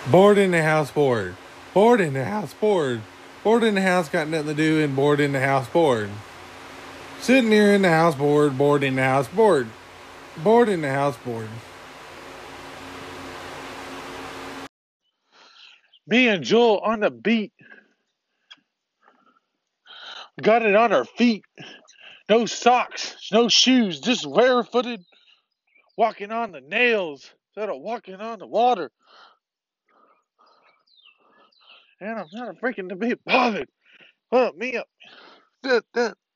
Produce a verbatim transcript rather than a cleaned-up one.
Bored in the house, bored. Bored in the house, bored. Bored in the house, got nothing to do, and bored in the house, bored. Sitting here in the house, bored. Bored in the house, bored. Bored in the house, bored. Me and Joel on the beat. Got it on our feet. No socks, no shoes, just barefooted. Walking on the nails instead of walking on the water. And I'm not freaking to be bothered. Well, me up. That, that.